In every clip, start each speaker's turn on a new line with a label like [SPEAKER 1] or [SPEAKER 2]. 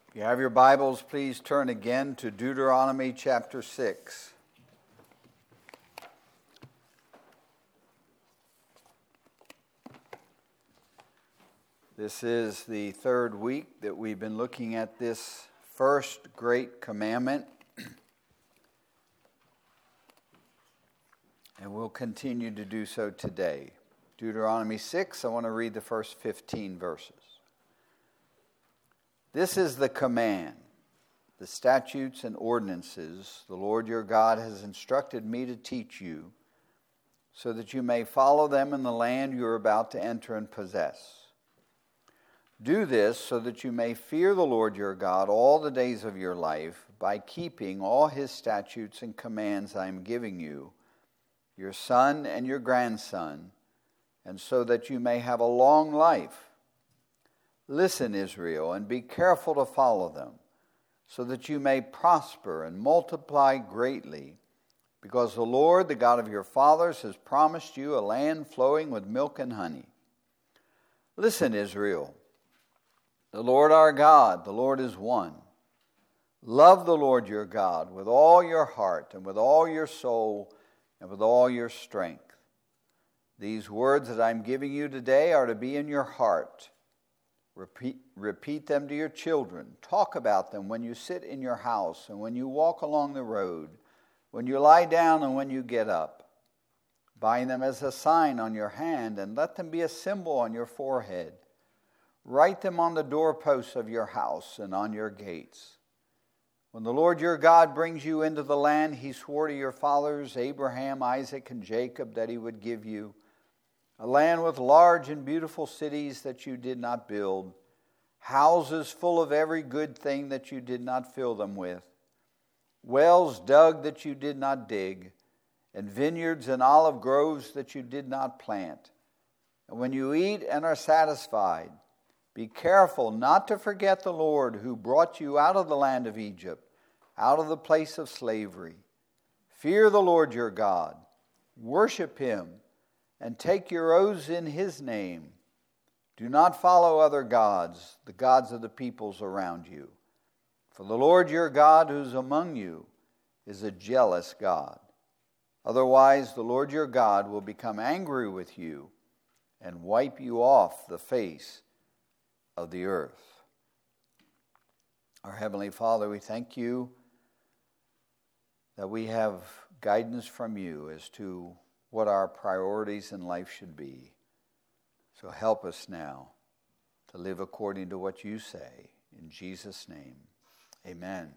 [SPEAKER 1] If you have your Bibles, please turn again to Deuteronomy chapter 6. This is the third week that we've been looking at this first great commandment. And we'll continue to do so today. Deuteronomy 6, I want to read the first 15 verses. This is the command, the statutes and ordinances the Lord your God has instructed me to teach you, so that you may follow them in the land you are about to enter and possess. Do this so that you may fear the Lord your God all the days of your life by keeping all his statutes and commands I am giving you, your son and your grandson, and so that you may have a long life. Listen, Israel, and be careful to follow them, so that you may prosper and multiply greatly, because the Lord, the God of your fathers, has promised you a land flowing with milk and honey. Listen, Israel, the Lord our God, the Lord is one. Love the Lord your God with all your heart and with all your soul and with all your strength. These words that I'm giving you today are to be in your heart. Repeat them to your children. Talk about them when you sit in your house and when you walk along the road, when you lie down and when you get up. Bind them as a sign on your hand and let them be a symbol on your forehead. Write them on the doorposts of your house and on your gates. When the Lord your God brings you into the land he swore to your fathers, Abraham, Isaac, and Jacob, that he would give you, a land with large and beautiful cities that you did not build, houses full of every good thing that you did not fill them with, wells dug that you did not dig, and vineyards and olive groves that you did not plant. And when you eat and are satisfied, be careful not to forget the Lord who brought you out of the land of Egypt, out of the place of slavery. Fear the Lord your God, worship him, and take your oaths in his name. Do not follow other gods, the gods of the peoples around you. For the Lord your God who is among you is a jealous God. Otherwise, the Lord your God will become angry with you and wipe you off the face of the earth. Our Heavenly Father, we thank you that we have guidance from you as to what our priorities in life should be. So help us now to live according to what you say. In Jesus' name, amen.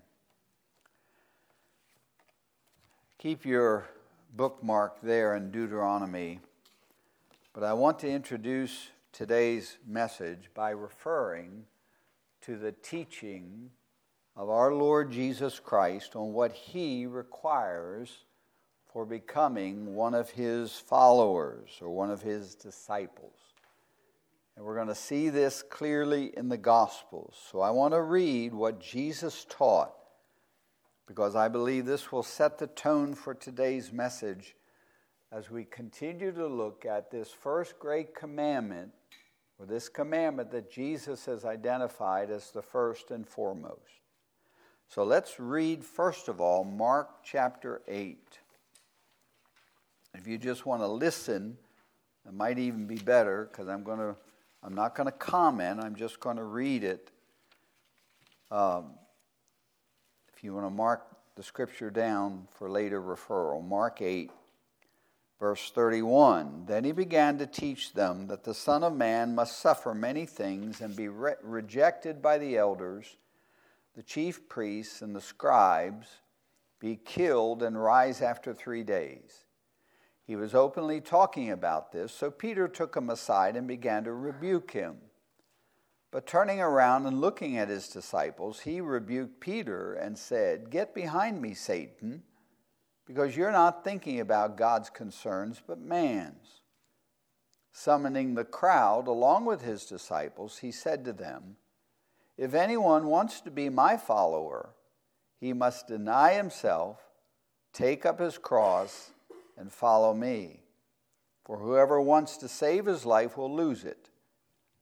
[SPEAKER 1] Keep your bookmark there in Deuteronomy, but I want to introduce today's message by referring to the teaching of our Lord Jesus Christ on what he requires for becoming one of his followers or one of his disciples. And we're going to see this clearly in the Gospels. So I want to read what Jesus taught, because I believe this will set the tone for today's message as we continue to look at this first great commandment, or this commandment that Jesus has identified as the first and foremost. So let's read, first of all, Mark chapter 8. If you just want to listen, it might even be better, because I'm not going to comment. I'm just going to read it. If you want to mark the scripture down for later referral, Mark 8, verse 31. Then he began to teach them that the Son of Man must suffer many things and be rejected by the elders, the chief priests, and the scribes, be killed, and rise after 3 days. He was openly talking about this, so Peter took him aside and began to rebuke him. But turning around and looking at his disciples, he rebuked Peter and said, "Get behind me, Satan, because you're not thinking about God's concerns, but man's." Summoning the crowd along with his disciples, he said to them, "If anyone wants to be my follower, he must deny himself, take up his cross, and follow me. For whoever wants to save his life will lose it.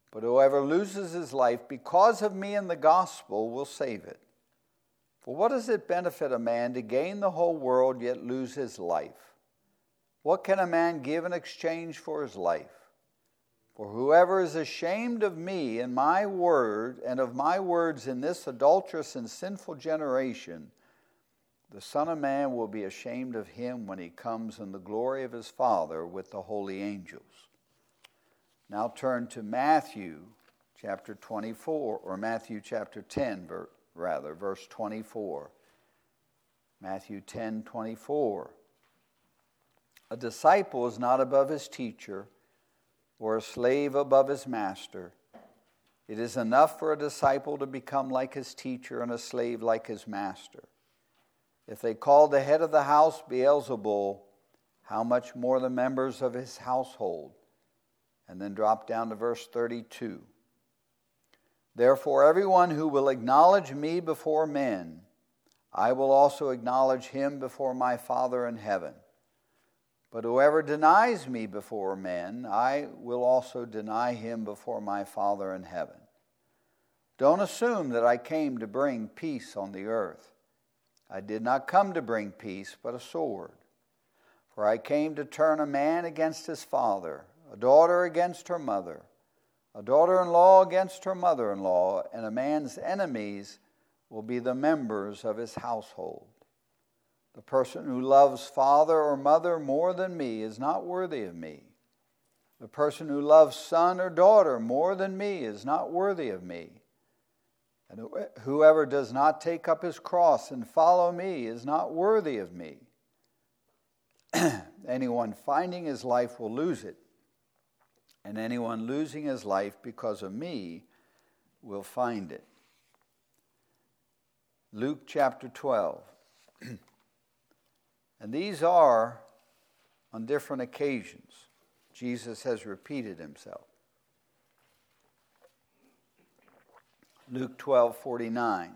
[SPEAKER 1] But whoever loses his life because of me and the gospel will save it. For what does it benefit a man to gain the whole world yet lose his life? What can a man give in exchange for his life? For whoever is ashamed of me and my word and of my words in this adulterous and sinful generation, the Son of Man will be ashamed of him when he comes in the glory of his Father with the holy angels. Now turn to Matthew chapter 24, or Matthew chapter 10, verse 24. Matthew 10:24. A disciple is not above his teacher, or a slave above his master. It is enough for a disciple to become like his teacher and a slave like his master. If they call the head of the house Beelzebul, how much more the members of his household? And then drop down to verse 32. Therefore, everyone who will acknowledge me before men, I will also acknowledge him before my Father in heaven. But whoever denies me before men, I will also deny him before my Father in heaven. Don't assume that I came to bring peace on the earth. I did not come to bring peace, but a sword. For I came to turn a man against his father, a daughter against her mother, a daughter-in-law against her mother-in-law, and a man's enemies will be the members of his household. The person who loves father or mother more than me is not worthy of me. The person who loves son or daughter more than me is not worthy of me. And whoever does not take up his cross and follow me is not worthy of me. Anyone finding his life will lose it, and anyone losing his life because of me will find it. Luke chapter 12. And these are on different occasions. Jesus has repeated himself. Luke 12:49.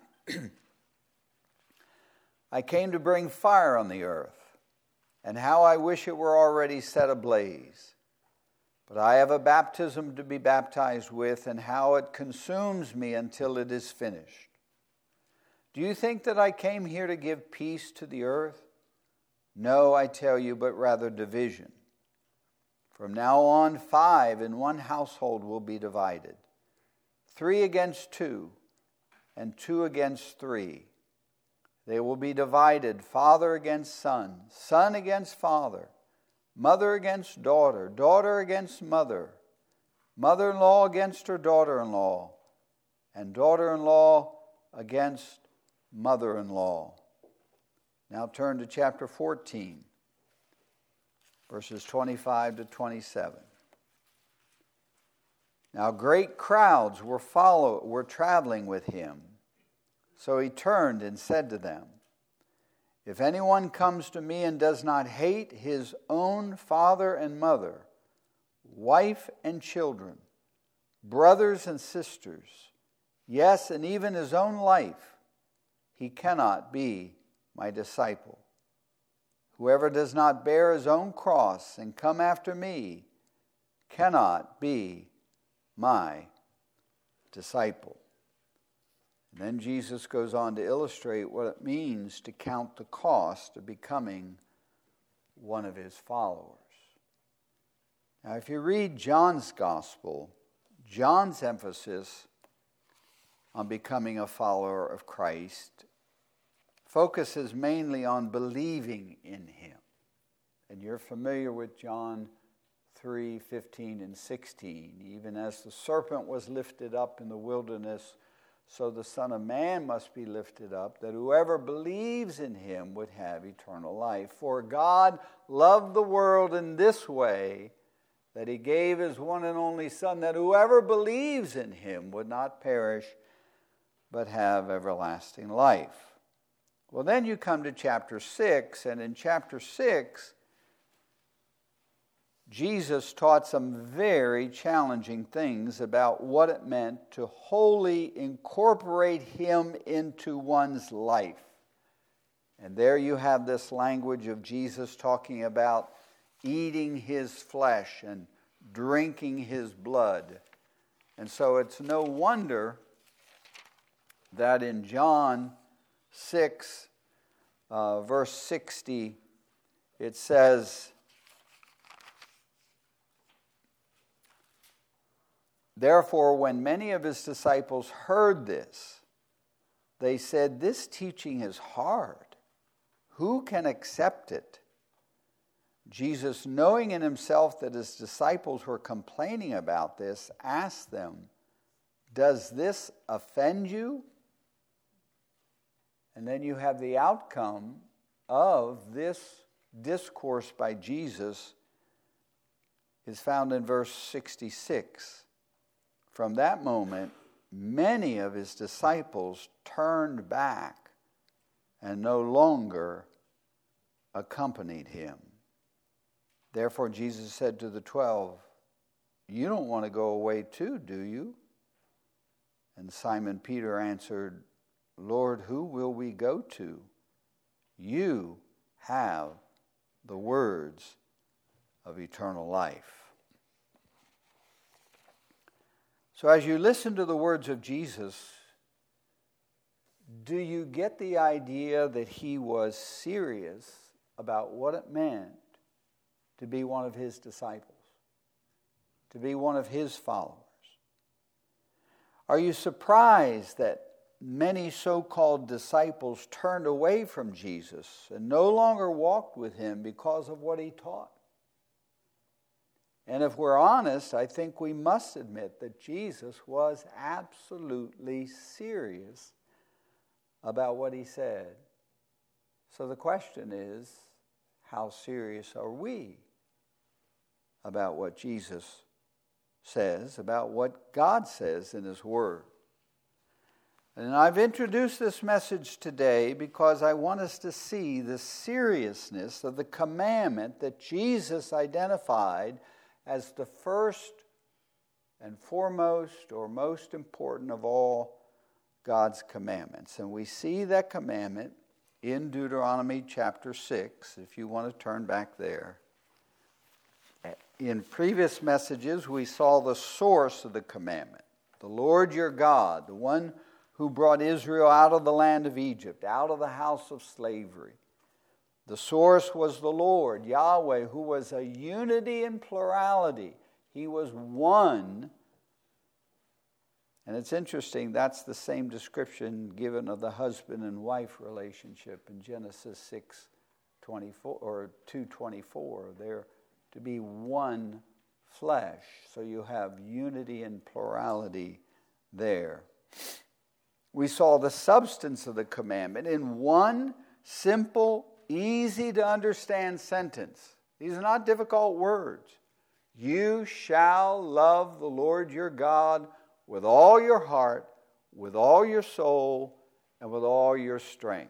[SPEAKER 1] I came to bring fire on the earth, and how I wish it were already set ablaze. But I have a baptism to be baptized with, and how it consumes me until it is finished. Do you think that I came here to give peace to the earth? No, I tell you, but rather division. From now on, 5 in one household will be divided, 3 against 2, and 2 against 3. They will be divided, father against son, son against father, mother against daughter, daughter against mother, mother-in-law against her daughter-in-law, and daughter-in-law against mother-in-law. Now turn to chapter 14, verses 25 to 27. Now great crowds were traveling with him. So he turned and said to them, if anyone comes to me and does not hate his own father and mother, wife and children, brothers and sisters, yes, and even his own life, he cannot be my disciple. Whoever does not bear his own cross and come after me cannot be my disciple. And then Jesus goes on to illustrate what it means to count the cost of becoming one of his followers. Now, if you read John's gospel, John's emphasis on becoming a follower of Christ focuses mainly on believing in him. And you're familiar with John 3:15 and 16. Even as the serpent was lifted up in the wilderness, so the Son of Man must be lifted up, that whoever believes in him would have eternal life. For God loved the world in this way, that he gave his one and only Son, that whoever believes in him would not perish, but have everlasting life. Well, then you come to chapter 6, and in chapter 6, Jesus taught some very challenging things about what it meant to wholly incorporate him into one's life. And there you have this language of Jesus talking about eating his flesh and drinking his blood. And so it's no wonder that in John 6, verse 60, it says, "Therefore, when many of his disciples heard this, they said, 'This teaching is hard. Who can accept it?' Jesus, knowing in himself that his disciples were complaining about this, asked them, 'Does this offend you?'" And then you have the outcome of this discourse by Jesus is found in verse 66. From that moment, many of his disciples turned back and no longer accompanied him. Therefore, Jesus said to the 12, "You don't want to go away too, do you?" And Simon Peter answered, "Lord, who will we go to? You have the words of eternal life." So as you listen to the words of Jesus, do you get the idea that he was serious about what it meant to be one of his disciples, to be one of his followers? Are you surprised that many so-called disciples turned away from Jesus and no longer walked with him because of what he taught? And if we're honest, I think we must admit that Jesus was absolutely serious about what he said. So the question is, how serious are we about what Jesus says, about what God says in his word? And I've introduced this message today because I want us to see the seriousness of the commandment that Jesus identified as the first and foremost or most important of all God's commandments. And we see that commandment in Deuteronomy chapter 6, if you want to turn back there. In previous messages, we saw the source of the commandment, the Lord your God, the one who brought Israel out of the land of Egypt, out of the house of slavery. The source was the Lord, Yahweh, who was a unity in plurality. He was one. And it's interesting, that's the same description given of the husband and wife relationship in Genesis 6:24 or 2:24. They're to be one flesh. So you have unity and plurality there. We saw the substance of the commandment in one simple, easy to understand sentence. These are not difficult words. You shall love the Lord your God with all your heart, with all your soul, and with all your strength.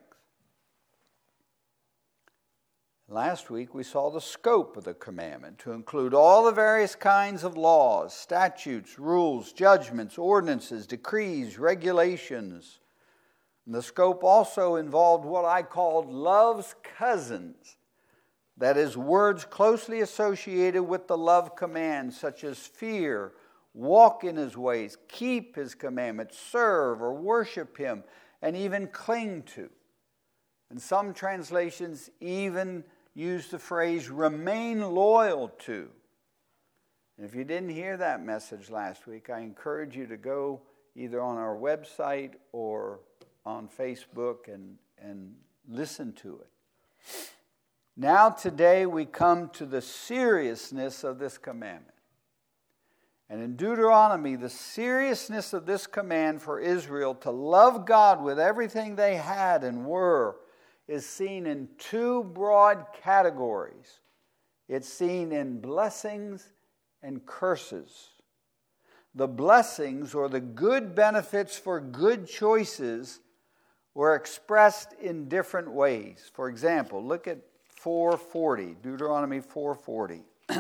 [SPEAKER 1] Last week we saw the scope of the commandment to include all the various kinds of laws, statutes, rules, judgments, ordinances, decrees, regulations. And the scope also involved what I called love's cousins. That is, words closely associated with the love commands, such as fear, walk in his ways, keep his commandments, serve or worship him, and even cling to. And some translations even use the phrase remain loyal to. And if you didn't hear that message last week, I encourage you to go either on our website or on Facebook and listen to it. Now today we come to the seriousness of this commandment. And in Deuteronomy, the seriousness of this command for Israel to love God with everything they had and were is seen in two broad categories. It's seen in blessings and curses. The blessings, or the good benefits for good choices, were expressed in different ways. For example, look at 4:40, Deuteronomy 4:40.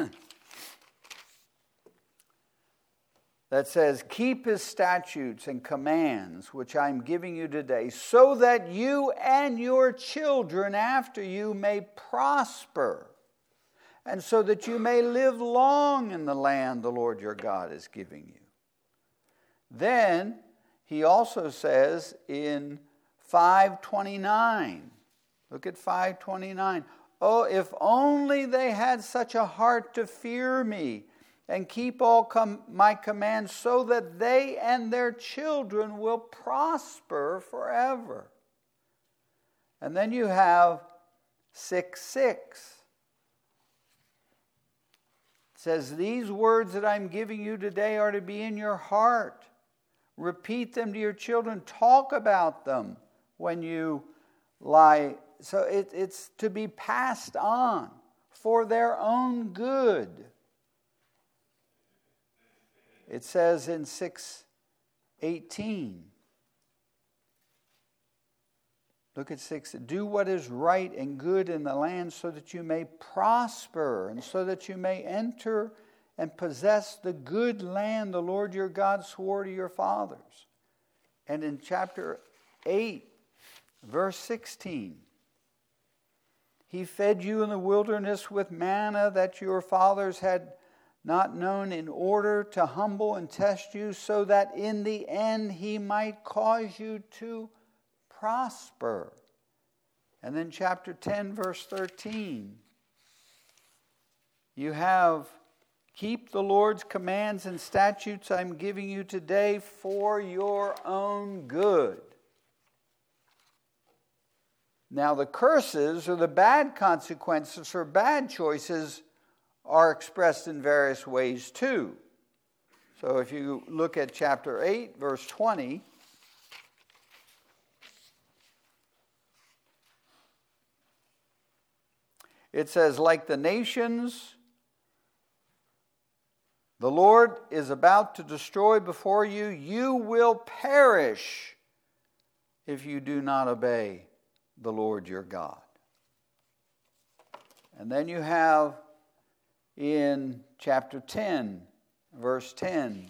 [SPEAKER 1] That says, keep his statutes and commands, which I'm giving you today, so that you and your children after you may prosper, and so that you may live long in the land the Lord your God is giving you. Then he also says in 5:29, look at 5:29. Oh, if only they had such a heart to fear me and keep all my commands, so that they and their children will prosper forever. And then you have 6:6. It says, these words that I'm giving you today are to be in your heart. Repeat them to your children. Talk about them when you lie. So it's to be passed on for their own good. It says in 6:18. Look at 6. Do what is right and good in the land so that you may prosper and so that you may enter and possess the good land the Lord your God swore to your fathers. And in chapter 8, verse 16. He fed you in the wilderness with manna that your fathers had not known, in order to humble and test you, so that in the end he might cause you to prosper. And then chapter 10, verse 13. You have, keep the Lord's commands and statutes I'm giving you today for your own good. Now the curses, or the bad consequences for bad choices, are expressed in various ways too. So if you look at chapter 8, verse 20, it says, like the nations the Lord is about to destroy before you, you will perish if you do not obey the Lord your God. And then you have in chapter 10, verse 10,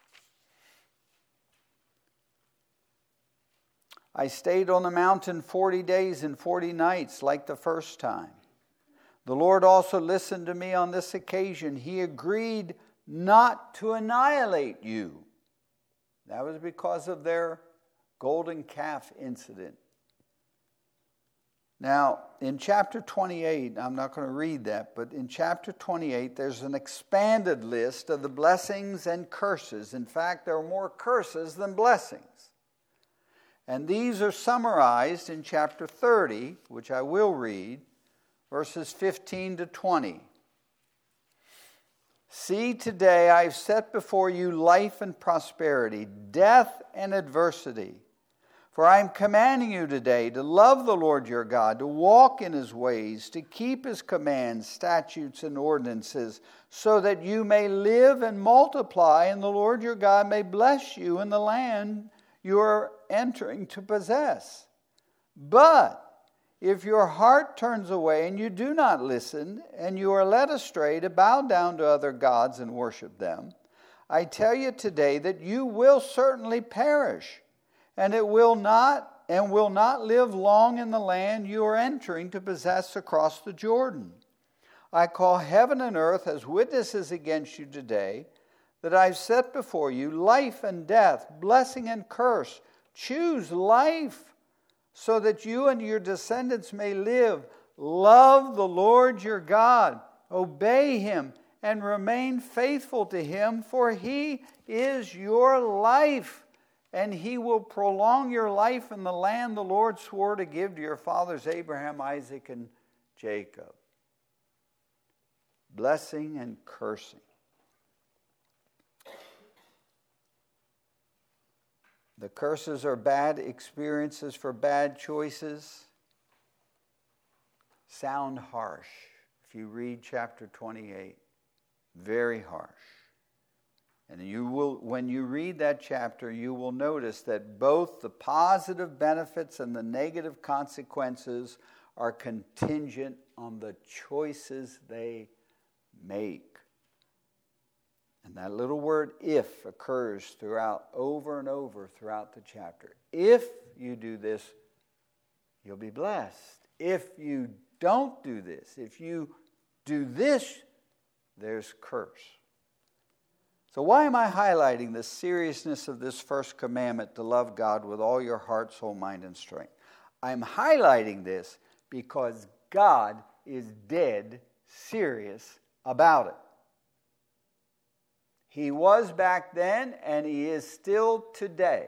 [SPEAKER 1] I stayed on the mountain 40 days and 40 nights like the first time. The Lord also listened to me on this occasion. He agreed not to annihilate you. That was because of their golden calf incident. Now, in chapter 28, I'm not going to read that, but in chapter 28, there's an expanded list of the blessings and curses. In fact, there are more curses than blessings. And these are summarized in chapter 30, which I will read, verses 15 to 20. See, today I've set before you life and prosperity, death and adversity. For I am commanding you today to love the Lord your God, to walk in his ways, to keep his commands, statutes, and ordinances, so that you may live and multiply, and the Lord your God may bless you in the land you are entering to possess. But if your heart turns away and you do not listen, and you are led astray to bow down to other gods and worship them, I tell you today that you will certainly perish, and will not live long in the land you are entering to possess across the Jordan. I call heaven and earth as witnesses against you today, that I've set before you life and death, blessing and curse. Choose life, so that you and your descendants may live. Love the Lord your God, obey him, and remain faithful to him, for he is your life, and he will prolong your life in the land the Lord swore to give to your fathers Abraham, Isaac, and Jacob. Blessing and cursing. The curses are bad experiences for bad choices. Sound harsh. If you read chapter 28, very harsh. And when you read that chapter, you will notice that both the positive benefits and the negative consequences are contingent on the choices they make. And that little word "if" occurs over and over throughout the chapter. If you do this, you'll be blessed. If you don't do this, if you do this, there's curse. So why am I highlighting the seriousness of this first commandment to love God with all your heart, soul, mind, and strength? I'm highlighting this because God is dead serious about it. He was back then, and He is still today.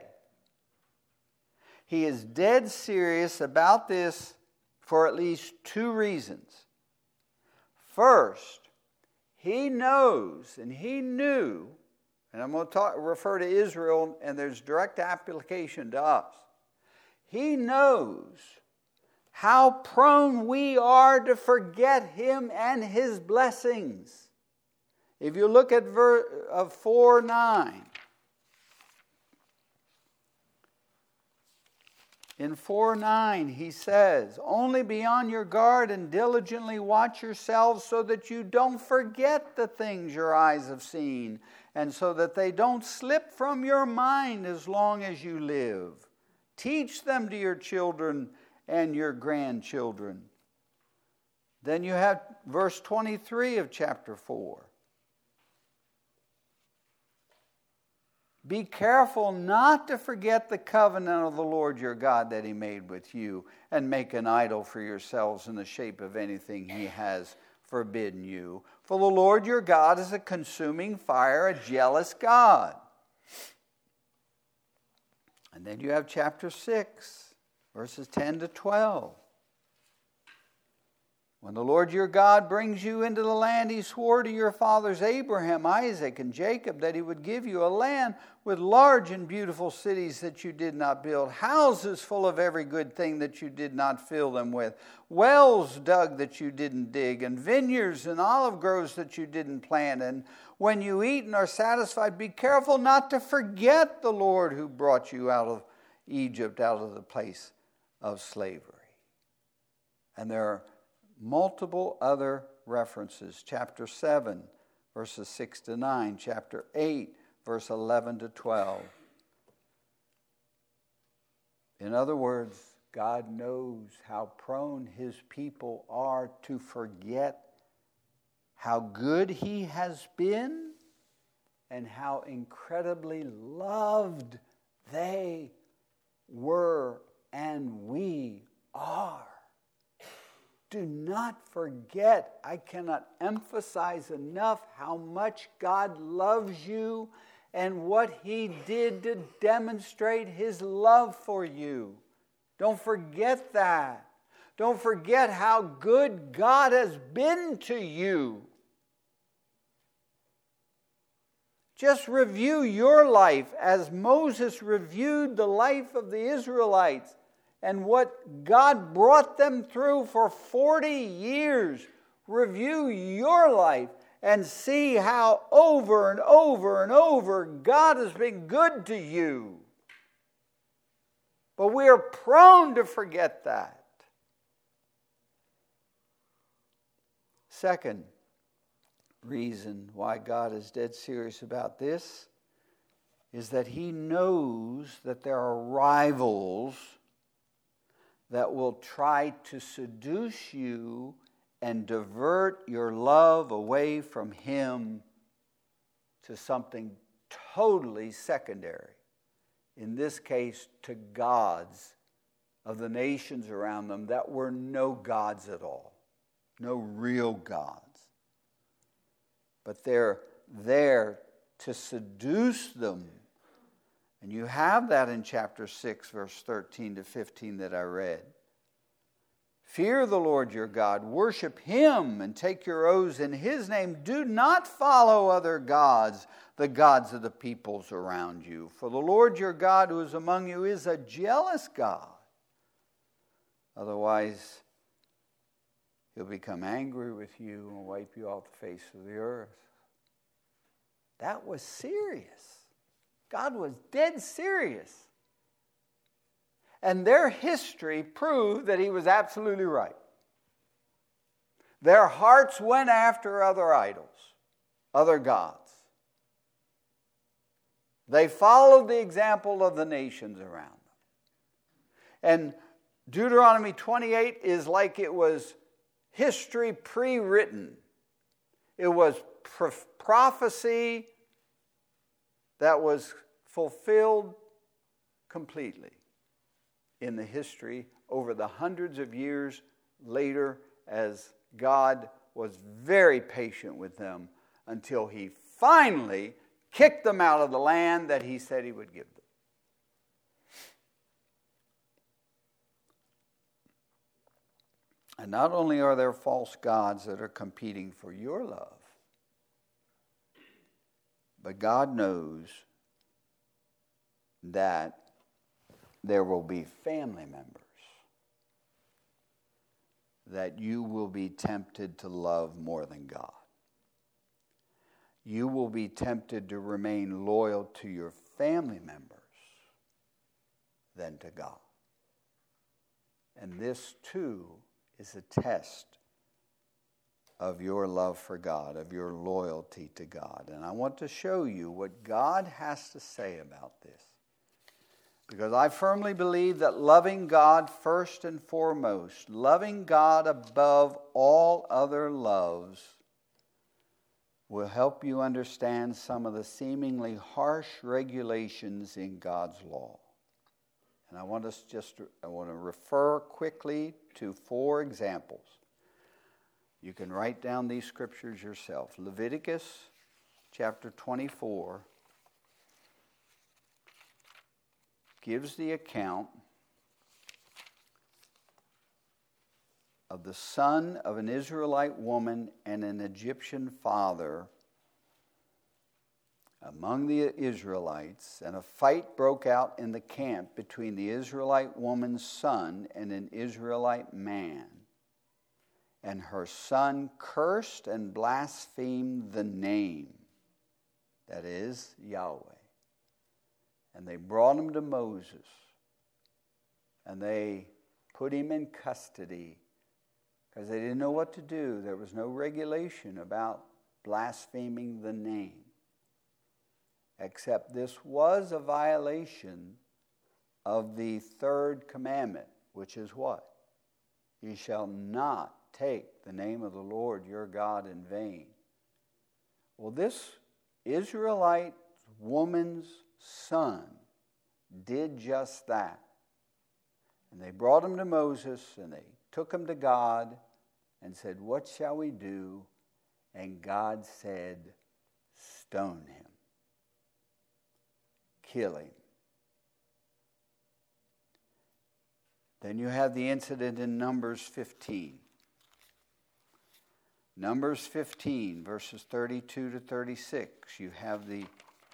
[SPEAKER 1] He is dead serious about this for at least two reasons. First, He knows and He knew, and I'm going to refer to Israel, and there's direct application to us. He knows how prone we are to forget Him and His blessings. If you look at 4:9, in 4:9 he says, "Only be on your guard and diligently watch yourselves so that you don't forget the things your eyes have seen, and so that they don't slip from your mind as long as you live. Teach them to your children and your grandchildren." Then you have verse 23 of chapter 4. "Be careful not to forget the covenant of the Lord your God that He made with you, and make an idol for yourselves in the shape of anything He has forbidden you. For the Lord your God is a consuming fire, a jealous God." And then you have chapter 6, verses 10 to 12. "When the Lord your God brings you into the land He swore to your fathers Abraham, Isaac, and Jacob that He would give you, a land with large and beautiful cities that you did not build, houses full of every good thing that you did not fill them with, wells dug that you didn't dig, and vineyards and olive groves that you didn't plant. And when you eat and are satisfied, be careful not to forget the Lord who brought you out of Egypt, out of the place of slavery." And there are multiple other references. Chapter 7, verses 6 to 9. Chapter 8, verse 11 to 12. In other words, God knows how prone His people are to forget how good He has been and how incredibly loved they were and we are. Do not forget, I cannot emphasize enough how much God loves you and what He did to demonstrate His love for you. Don't forget that. Don't forget how good God has been to you. Just review your life as Moses reviewed the life of the Israelites and what God brought them through for 40 years. Review your life and see how over and over and over God has been good to you. But we are prone to forget that. Second reason why God is dead serious about this is that He knows that there are rivals that will try to seduce you and divert your love away from Him to something totally secondary. In this case, to gods of the nations around them that were no gods at all, no real gods. But they're there to seduce them. And you have that in chapter 6, verse 13 to 15 that I read. "Fear the Lord your God, worship Him, and take your oaths in His name. Do not follow other gods, the gods of the peoples around you. For the Lord your God who is among you is a jealous God. Otherwise, He'll become angry with you and wipe you off the face of the earth." That was serious. God was dead serious. And their history proved that He was absolutely right. Their hearts went after other idols, other gods. They followed the example of the nations around them. And Deuteronomy 28 is like it was history pre-written. It was prophecy that was fulfilled completely in the history over the hundreds of years later, as God was very patient with them until he finally kicked them out of the land that he said he would give them. And not only are there false gods that are competing for your love, but God knows that there will be family members that you will be tempted to love more than God. You will be tempted to remain loyal to your family members than to God. And this too is a test of your love for God, of your loyalty to God. And I want to show you what God has to say about this. Because I firmly believe that loving God first and foremost, loving God above all other loves, will help you understand some of the seemingly harsh regulations in God's law. And I want to refer quickly to 4 examples. You can write down these scriptures yourself. Leviticus chapter 24 gives the account of the son of an Israelite woman and an Egyptian father among the Israelites, and a fight broke out in the camp between the Israelite woman's son and an Israelite man. And her son cursed and blasphemed the name, that is, Yahweh. And they brought him to Moses, and they put him in custody because they didn't know what to do. There was no regulation about blaspheming the name, except this was a violation of the 3rd commandment, which is what? You shall not take the name of the Lord your God in vain. Well, this Israelite woman's son did just that. And they brought him to Moses, and they took him to God and said, "What shall we do?" And God said, "Stone him. Kill him." Then you have the incident in Numbers 15. Numbers 15, verses 32 to 36. You have the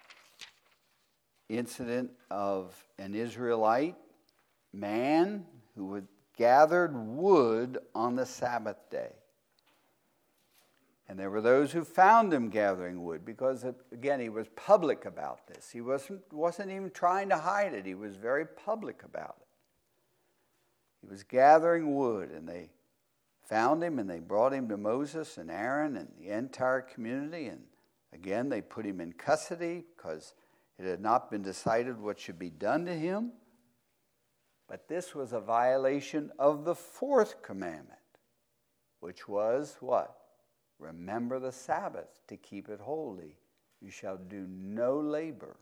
[SPEAKER 1] incident of an Israelite man who had gathered wood on the Sabbath day. And there were those who found him gathering wood because, again, he was public about this. He wasn't even trying to hide it. He was very public about it. He was gathering wood, and they found him, and they brought him to Moses and Aaron and the entire community. And again, they put him in custody because it had not been decided what should be done to him. But this was a violation of the 4th commandment, which was what? Remember the Sabbath to keep it holy. You shall do no labor.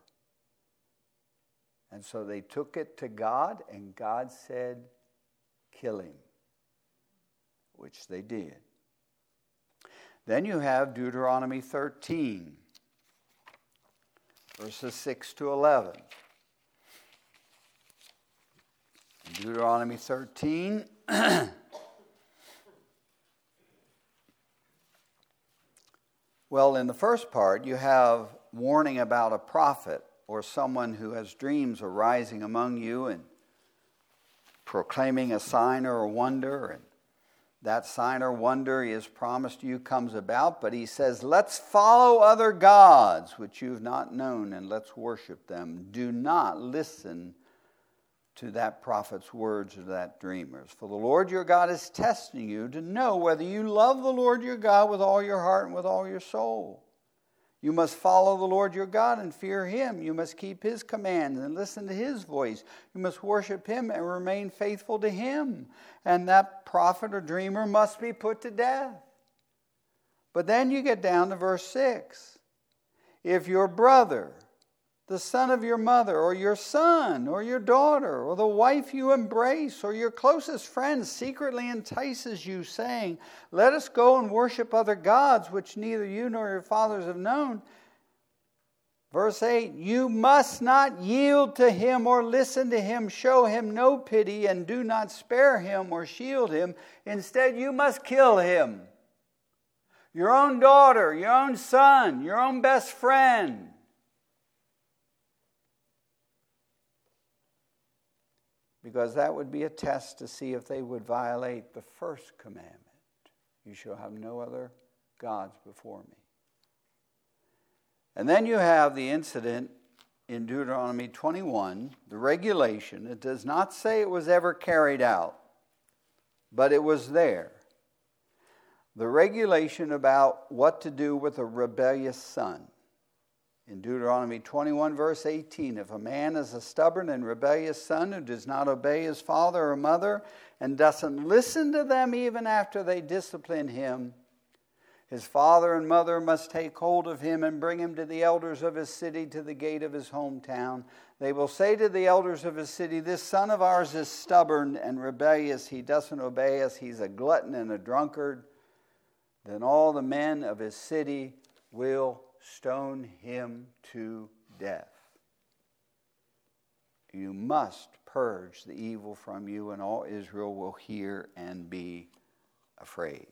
[SPEAKER 1] And so they took it to God, and God said, "Kill him," which they did. Then you have Deuteronomy 13, verses 6 to 11. Deuteronomy 13. Well, in the first part, you have warning about a prophet or someone who has dreams arising among you and proclaiming a sign or a wonder, and that sign or wonder he has promised you comes about, but he says, let's follow other gods which you've not known, and let's worship them. Do not listen to that prophet's words or that dreamer's. For the Lord your God is testing you to know whether you love the Lord your God with all your heart and with all your soul. You must follow the Lord your God and fear him. You must keep his commands and listen to his voice. You must worship him and remain faithful to him. And that prophet or dreamer must be put to death. But then you get down to verse 6. If your brother the son of your mother, or your son, or your daughter, or the wife you embrace, or your closest friend secretly entices you, saying, let us go and worship other gods, which neither you nor your fathers have known. Verse 8, you must not yield to him or listen to him. Show him no pity and do not spare him or shield him. Instead, you must kill him. Your own daughter, your own son, your own best friend. Because that would be a test to see if they would violate the first commandment. You shall have no other gods before me. And then you have the incident in Deuteronomy 21, the regulation. It does not say it was ever carried out, but it was there. The regulation about what to do with a rebellious son. In Deuteronomy 21, verse 18, if a man is a stubborn and rebellious son who does not obey his father or mother and doesn't listen to them even after they discipline him, his father and mother must take hold of him and bring him to the elders of his city, to the gate of his hometown. They will say to the elders of his city, this son of ours is stubborn and rebellious. He doesn't obey us. He's a glutton and a drunkard. Then all the men of his city will stone him to death. You must purge the evil from you, and all Israel will hear and be afraid.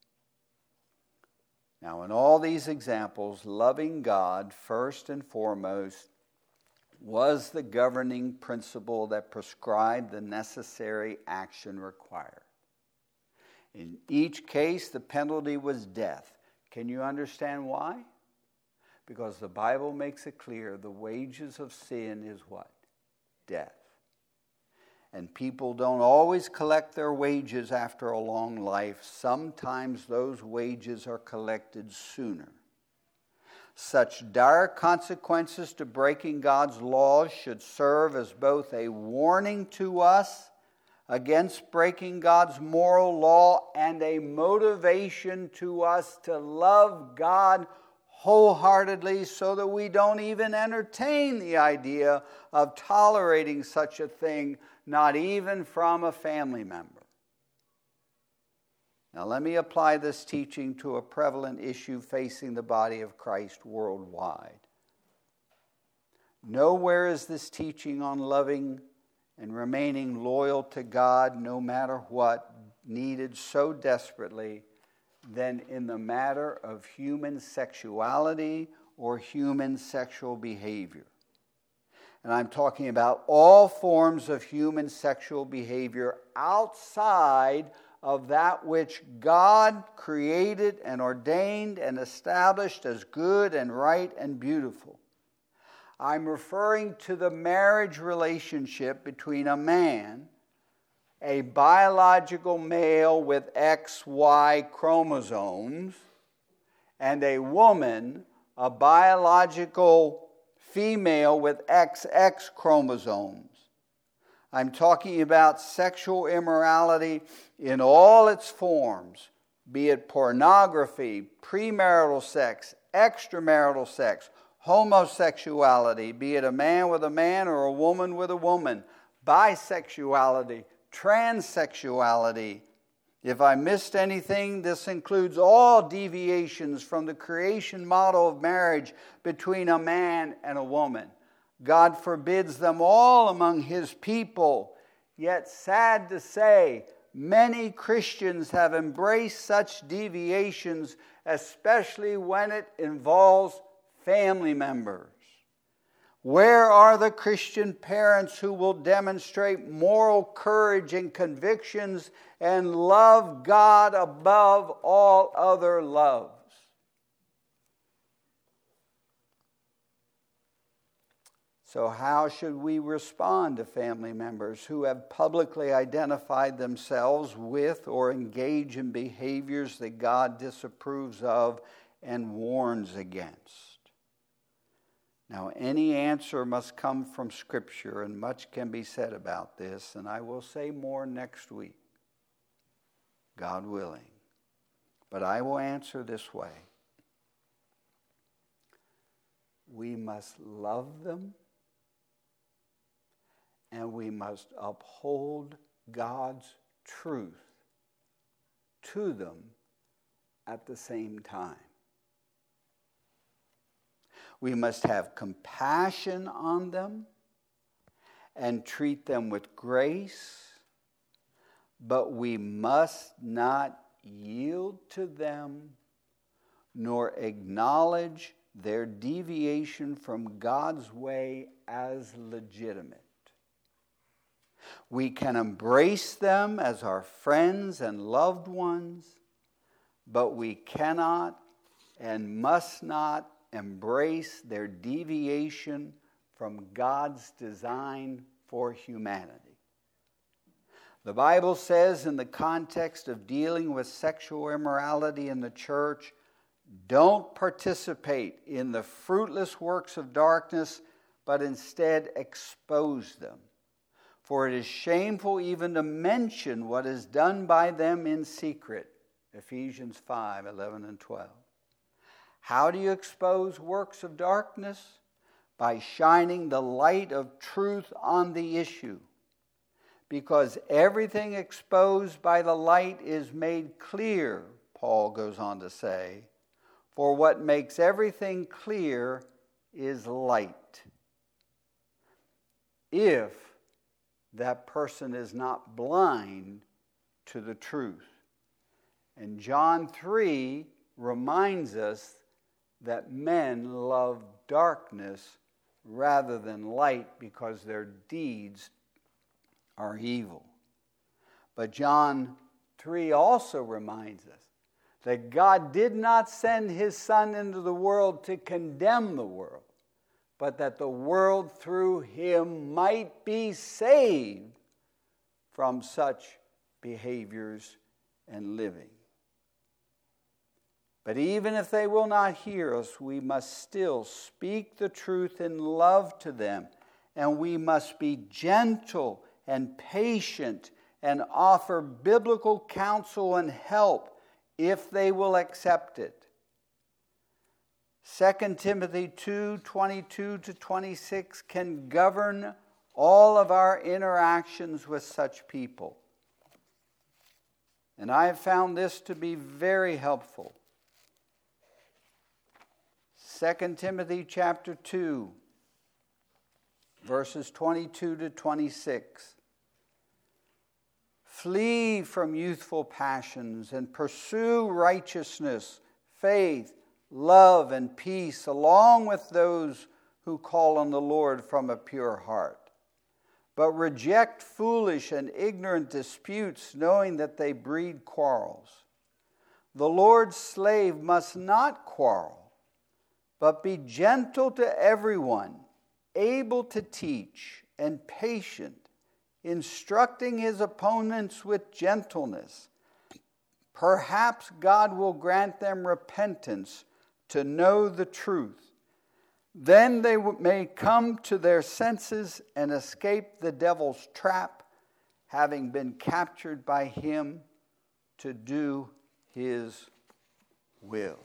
[SPEAKER 1] Now, in all these examples, loving God first and foremost was the governing principle that prescribed the necessary action required. In each case, the penalty was death. Can you understand why? Because the Bible makes it clear the wages of sin is what? Death. And people don't always collect their wages after a long life. Sometimes those wages are collected sooner. Such dire consequences to breaking God's laws should serve as both a warning to us against breaking God's moral law and a motivation to us to love God wholeheartedly so that we don't even entertain the idea of tolerating such a thing, not even from a family member. Now let me apply this teaching to a prevalent issue facing the body of Christ worldwide. Nowhere is this teaching on loving and remaining loyal to God no matter what needed so desperately than in the matter of human sexuality or human sexual behavior. And I'm talking about all forms of human sexual behavior outside of that which God created and ordained and established as good and right and beautiful. I'm referring to the marriage relationship between a man, a biological male with XY chromosomes, and a woman, a biological female with XX chromosomes. I'm talking about sexual immorality in all its forms, be it pornography, premarital sex, extramarital sex, homosexuality, be it a man with a man or a woman with a woman, bisexuality, transsexuality. If I missed anything, this includes all deviations from the creation model of marriage between a man and a woman. God forbids them all among His people. Yet, sad to say, many Christians have embraced such deviations, especially when it involves family members. Where are the Christian parents who will demonstrate moral courage and convictions and love God above all other loves? So how should we respond to family members who have publicly identified themselves with or engage in behaviors that God disapproves of and warns against? Now, any answer must come from Scripture, and much can be said about this, and I will say more next week, God willing. But I will answer this way. we must love them, and we must uphold God's truth to them at the same time. We must have compassion on them and treat them with grace, but we must not yield to them nor acknowledge their deviation from God's way as legitimate. We can embrace them as our friends and loved ones, but we cannot and must not embrace their deviation from God's design for humanity. The Bible says in the context of dealing with sexual immorality in the church, don't participate in the fruitless works of darkness, but instead expose them. For it is shameful even to mention what is done by them in secret. Ephesians 5:11 and 12. How do you expose works of darkness? By shining the light of truth on the issue. Because everything exposed by the light is made clear, Paul goes on to say, for what makes everything clear is light. If that person is not blind to the truth. And John 3 reminds us that men love darkness rather than light because their deeds are evil. But John 3 also reminds us that God did not send his Son into the world to condemn the world, but that the world through him might be saved from such behaviors and living. But even if they will not hear us, we must still speak the truth in love to them, and we must be gentle and patient and offer biblical counsel and help if they will accept it. 2 Timothy 2:22-26 can govern all of our interactions with such people. And I have found this to be very helpful. 2 Timothy chapter 2, verses 22-26. Flee from youthful passions and pursue righteousness, faith, love, and peace, along with those who call on the Lord from a pure heart. But reject foolish and ignorant disputes, knowing that they breed quarrels. The Lord's slave must not quarrel, but be gentle to everyone, able to teach, and patient, instructing his opponents with gentleness. Perhaps God will grant them repentance to know the truth. Then they may come to their senses and escape the devil's trap, having been captured by him to do his will.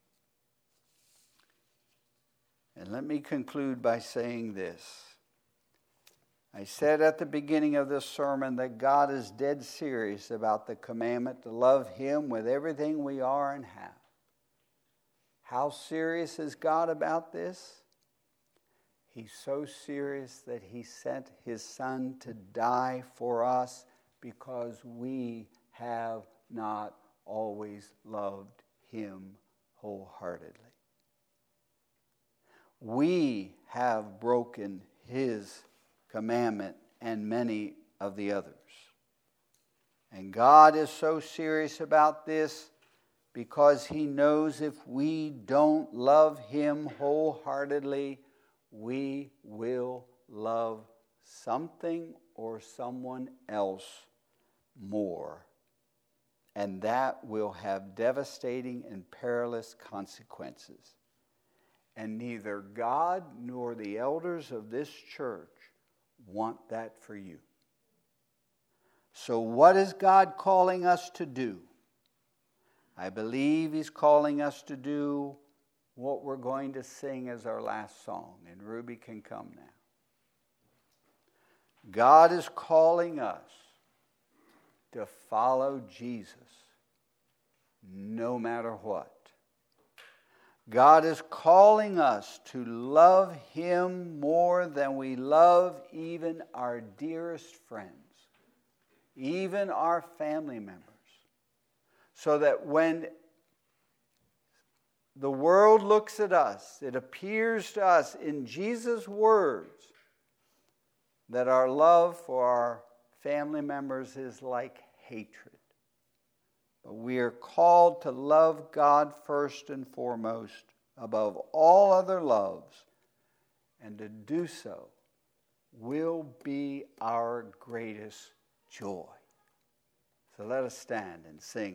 [SPEAKER 1] And let me conclude by saying this. I said at the beginning of this sermon that God is dead serious about the commandment to love him with everything we are and have. How serious is God about this? He's so serious that he sent his Son to die for us because we have not always loved him wholeheartedly. We have broken his commandment and many of the others. And God is so serious about this because he knows if we don't love him wholeheartedly, we will love something or someone else more. And that will have devastating and perilous consequences. And neither God nor the elders of this church want that for you. So what is God calling us to do? I believe he's calling us to do what we're going to sing as our last song, and Ruby can come now. God is calling us to follow Jesus no matter what. God is calling us to love Him more than we love even our dearest friends, even our family members, so that when the world looks at us, it appears to us in Jesus' words that our love for our family members is like hatred. But we are called to love God first and foremost above all other loves, and to do so will be our greatest joy. So let us stand and sing.